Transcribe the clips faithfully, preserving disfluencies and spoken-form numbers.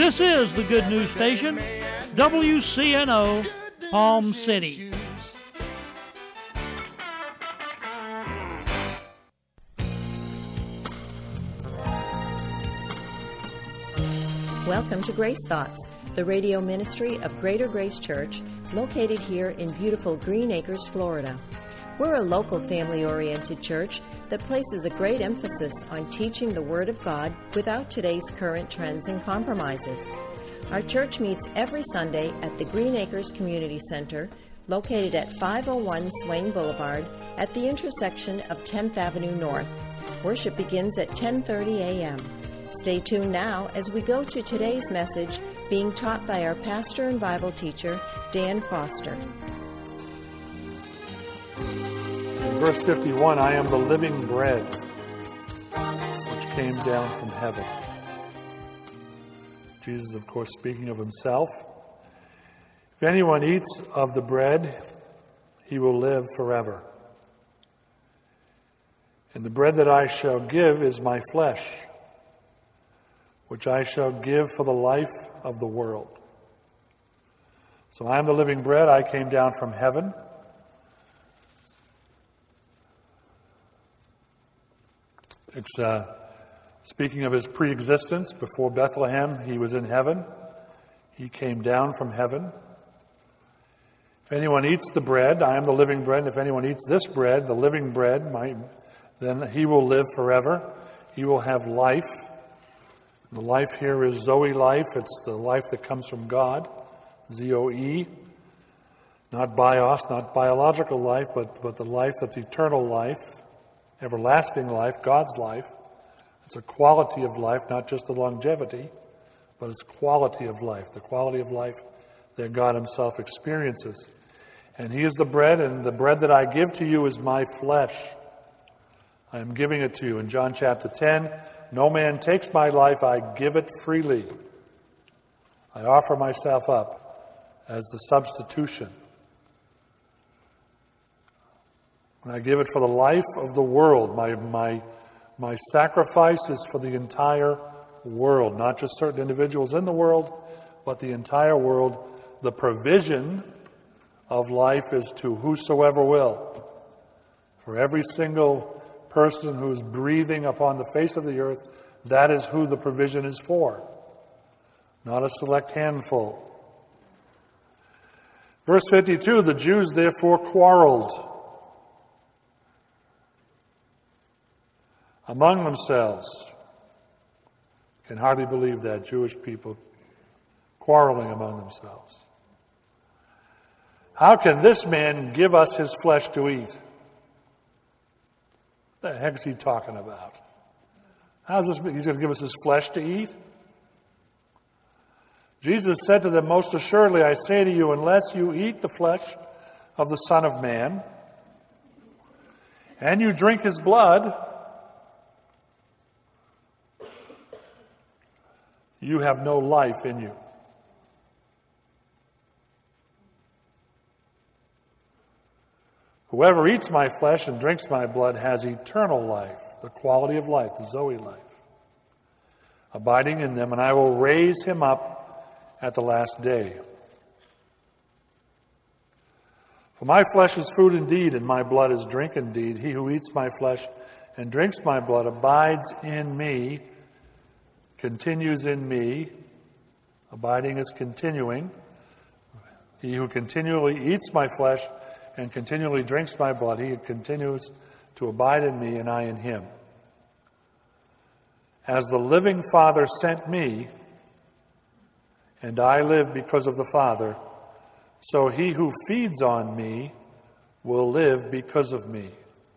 This is the Good News Station, W C N O, Palm City. Welcome to Grace Thoughts, the radio ministry of Greater Grace Church, located here in beautiful Green Acres, Florida. We're a local family-oriented church that places a great emphasis on teaching the Word of God without today's current trends and compromises. Our church meets every Sunday at the Green Acres Community Center, located at five oh one Swain Boulevard at the intersection of tenth Avenue North. Worship begins at ten thirty a.m. Stay tuned now as we go to today's message being taught by our pastor and Bible teacher, Dan Foster. In verse fifty-one, I am the living bread which came down from heaven. Jesus, of course, speaking of himself. If anyone eats of the bread, he will live forever. And the bread that I shall give is my flesh, which I shall give for the life of the world. So I am the living bread. I came down from heaven. It's uh, speaking of his pre-existence. Before Bethlehem, he was in heaven. He came down from heaven. If anyone eats the bread, I am the living bread. And if anyone eats this bread, the living bread, my, then he will live forever. He will have life. The life here is Zoe life. It's the life that comes from God, Z O E. Not bios, not biological life, but, but the life that's eternal life, everlasting life, God's life. It's a quality of life, not just the longevity, but it's quality of life, the quality of life that God himself experiences. And he is the bread, and the bread that I give to you is my flesh. I am giving it to you. In John chapter ten, no man takes my life, I give it freely. I offer myself up as the substitution. And I give it for the life of the world. My, my, my sacrifice is for the entire world, not just certain individuals in the world, but the entire world. The provision of life is to whosoever will. For every single person who is breathing upon the face of the earth, that is who the provision is for, not a select handful. Verse fifty-two, the Jews therefore quarreled among themselves. Can hardly believe that, Jewish people quarreling among themselves. How can this man give us his flesh to eat? What the heck is he talking about? How's this? He's going to give us his flesh to eat? Jesus said to them, most assuredly I say to you, unless you eat the flesh of the Son of Man, and you drink his blood, you have no life in you. Whoever eats my flesh and drinks my blood has eternal life, the quality of life, the Zoe life, abiding in them, and I will raise him up at the last day. For my flesh is food indeed, and my blood is drink indeed. He who eats my flesh and drinks my blood abides in me, continues in me. Abiding is continuing. He who continually eats my flesh and continually drinks my blood, he continues to abide in me and I in him. As the living Father sent me, and I live because of the Father, so he who feeds on me will live because of me.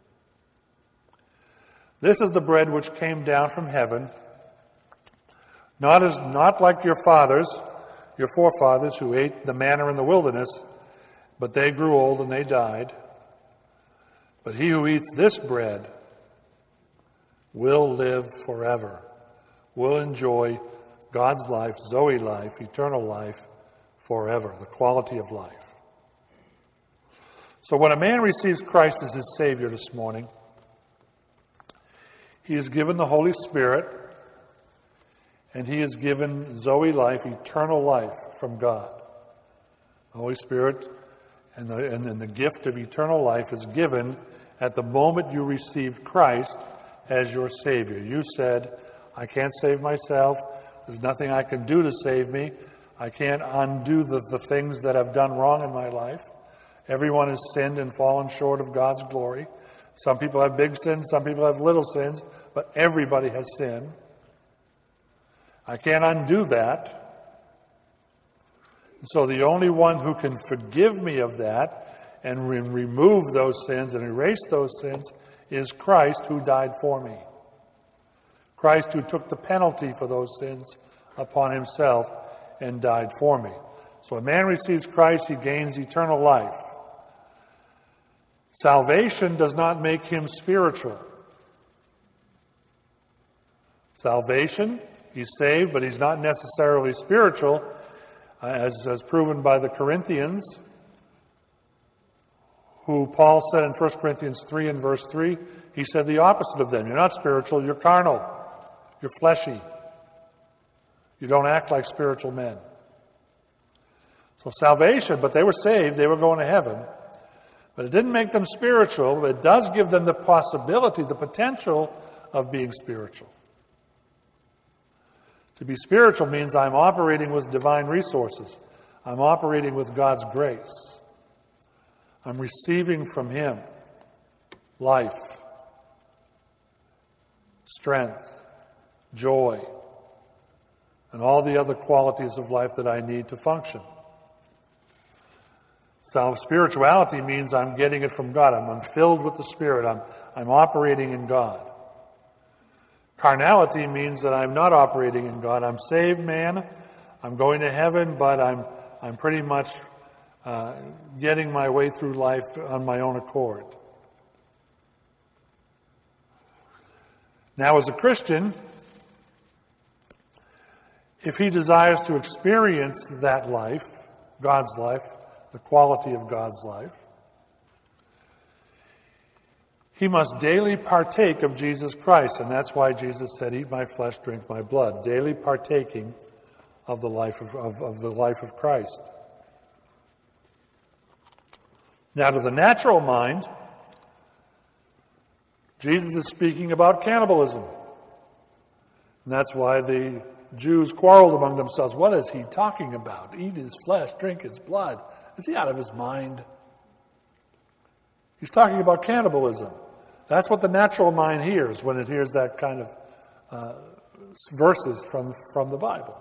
This is the bread which came down from heaven, not as not like your fathers, your forefathers who ate the manna in the wilderness, but they grew old and they died. But he who eats this bread will live forever, will enjoy God's life, Zoe life, eternal life, forever, the quality of life. So when a man receives Christ as his Savior this morning, he is given the Holy Spirit, And he has given Zoe life, eternal life from God. The Holy Spirit and the, and, and the gift of eternal life is given at the moment you received Christ as your Savior. You said, I can't save myself. There's nothing I can do to save me. I can't undo the, the things that I've done wrong in my life. Everyone has sinned and fallen short of God's glory. Some people have big sins, some people have little sins, but everybody has sinned. I can't undo that. So the only one who can forgive me of that and re- remove those sins and erase those sins is Christ, who died for me. Christ, who took the penalty for those sins upon himself and died for me. So when a man receives Christ, he gains eternal life. Salvation does not make him spiritual. Salvation, he's saved, but he's not necessarily spiritual, uh, as, as proven by the Corinthians, who Paul said in First Corinthians three and verse three, he said the opposite of them. You're not spiritual, you're carnal. You're fleshy. You don't act like spiritual men. So salvation, but they were saved, they were going to heaven. But it didn't make them spiritual, but it does give them the possibility, the potential of being spiritual. To be spiritual means I'm operating with divine resources. I'm operating with God's grace. I'm receiving from him life, strength, joy, and all the other qualities of life that I need to function. So spirituality means I'm getting it from God. I'm, I'm filled with the Spirit. I'm, I'm operating in God. Carnality means that I'm not operating in God. I'm saved man. I'm going to heaven, but I'm, I'm pretty much uh, getting my way through life on my own accord. Now, as a Christian, if he desires to experience that life, God's life, the quality of God's life, he must daily partake of Jesus Christ. And that's why Jesus said, eat my flesh, drink my blood. Daily partaking of the life of, of, of the life of Christ. Now, to the natural mind, Jesus is speaking about cannibalism. And that's why the Jews quarreled among themselves. What is he talking about? Eat his flesh, drink his blood. Is he out of his mind? He's talking about cannibalism. That's what the natural mind hears when it hears that kind of uh, verses from, from the Bible.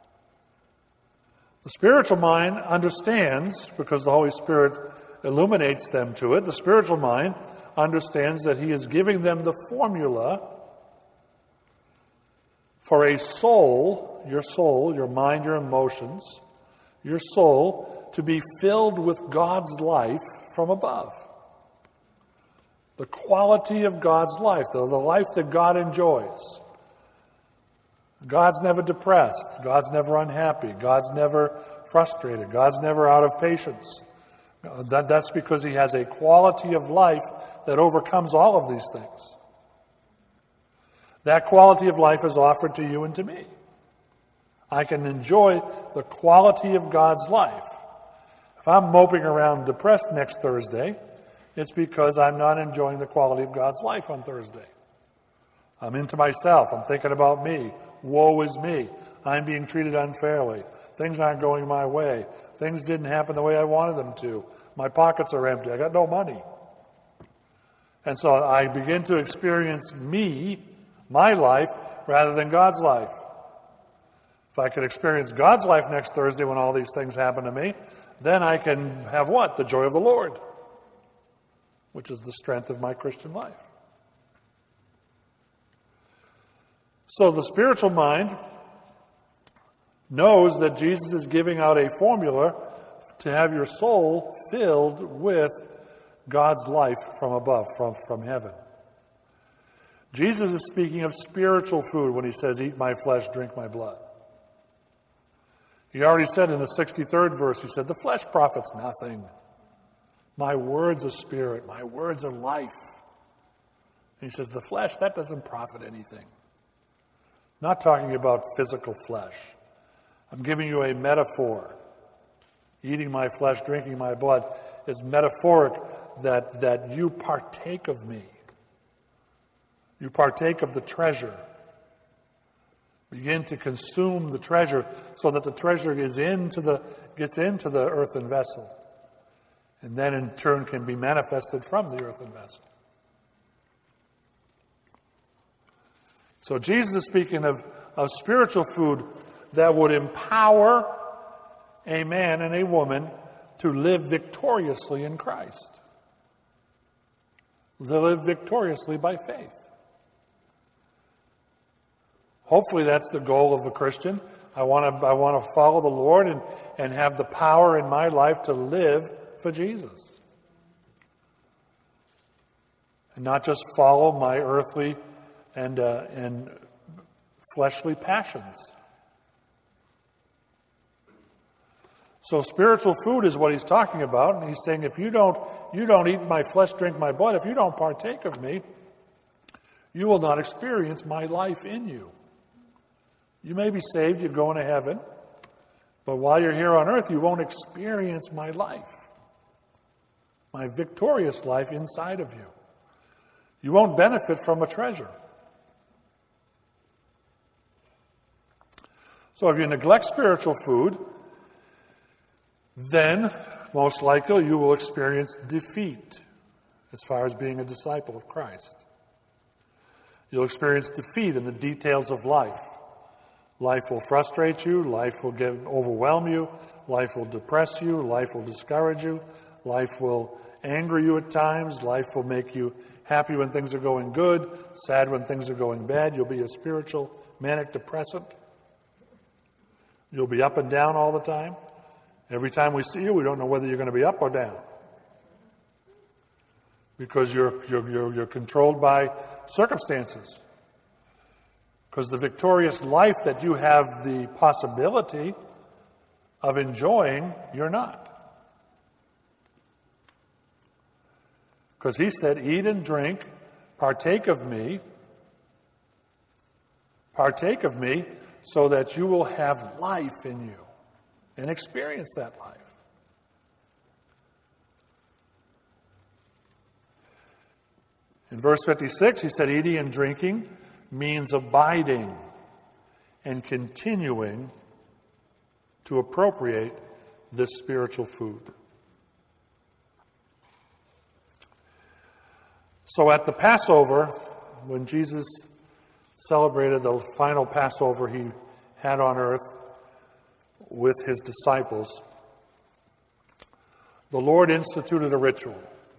The spiritual mind understands, because the Holy Spirit illuminates them to it, the spiritual mind understands that he is giving them the formula for a soul, your soul, your mind, your emotions, your soul, to be filled with God's life from above. The quality of God's life, the, the life that God enjoys. God's never depressed. God's never unhappy. God's never frustrated. God's never out of patience. That, that's because he has a quality of life that overcomes all of these things. That quality of life is offered to you and to me. I can enjoy the quality of God's life. If I'm moping around depressed next Thursday, it's because I'm not enjoying the quality of God's life on Thursday. I'm into myself. I'm thinking about me. Woe is me. I'm being treated unfairly. Things aren't going my way. Things didn't happen the way I wanted them to. My pockets are empty. I got no money. And so I begin to experience me, my life, rather than God's life. If I could experience God's life next Thursday when all these things happen to me, then I can have what? The joy of the Lord, which is the strength of my Christian life. So the spiritual mind knows that Jesus is giving out a formula to have your soul filled with God's life from above, from, from heaven. Jesus is speaking of spiritual food when he says, eat my flesh, drink my blood. He already said in the sixty-third verse, he said, the flesh profits nothing. My words are spirit, my words are life. And he says, the flesh, that doesn't profit anything. Not talking about physical flesh. I'm giving you a metaphor. Eating my flesh, drinking my blood is metaphoric that, that you partake of me. You partake of the treasure. Begin to consume the treasure so that the treasure is into the, gets into the earthen vessel. And then in turn can be manifested from the earthen vessel. So Jesus is speaking of, of spiritual food that would empower a man and a woman to live victoriously in Christ. To live victoriously by faith. Hopefully that's the goal of a Christian. I want to I want to follow the Lord and, and have the power in my life to live for Jesus. And not just follow my earthly and uh, and fleshly passions. So spiritual food is what he's talking about, and he's saying if you don't you don't eat my flesh, drink my blood, if you don't partake of me, you will not experience my life in you. You may be saved, you're going to heaven, but while you're here on earth, you won't experience my life, my victorious life inside of you. You won't benefit from a treasure. So if you neglect spiritual food, then most likely you will experience defeat as far as being a disciple of Christ. You'll experience defeat in the details of life. Life will frustrate you, life will get, overwhelm you, life will depress you, life will discourage you, life will anger you at times, life will make you happy when things are going good, sad when things are going bad. You'll be a spiritual manic depressant. You'll be up and down all the time. Every time we see you, we don't know whether you're going to be up or down. Because you're, you're, you're, you're controlled by circumstances. Because the victorious life that you have the possibility of enjoying, you're not. Because he said, eat and drink, partake of me, partake of me, so that you will have life in you and experience that life. In verse fifty-six, he said, eating and drinking means abiding and continuing to appropriate this spiritual food. So at the Passover, when Jesus celebrated the final Passover he had on earth with his disciples, the Lord instituted a ritual.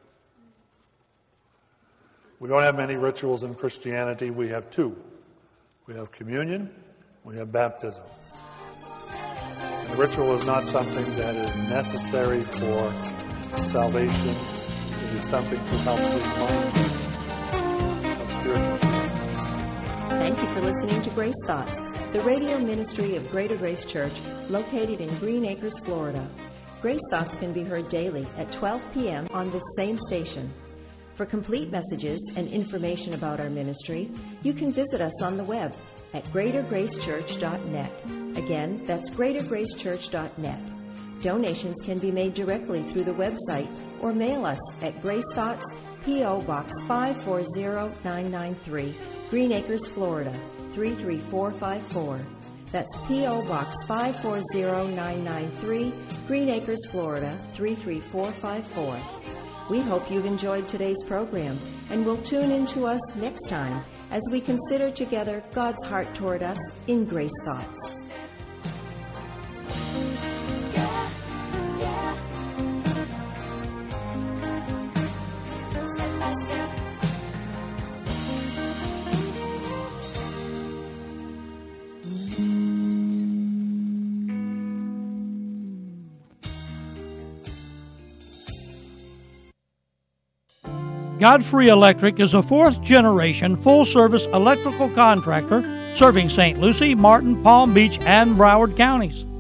We don't have many rituals in Christianity. We have two. We have communion, we have baptism. And the ritual is not something that is necessary for salvation. It is something to help remind you of spiritual truth. Thank you for listening to Grace Thoughts, the radio ministry of Greater Grace Church, located in Green Acres, Florida. Grace Thoughts can be heard daily at twelve p.m. on this same station. For complete messages and information about our ministry, you can visit us on the web at greater grace church dot net. Again, that's greater grace church dot net. Donations can be made directly through the website or mail us at Grace Thoughts, P O. Box five four zero nine nine three, Green Acres, Florida, three three four five four. That's P O. Box five four zero nine nine three, Green Acres, Florida, three three four five four. We hope you've enjoyed today's program and will tune in to us next time as we consider together God's heart toward us in Grace Thoughts. Yeah, yeah. Step by step. Godfrey Electric is a fourth-generation full-service electrical contractor serving Saint Lucie, Martin, Palm Beach, and Broward counties.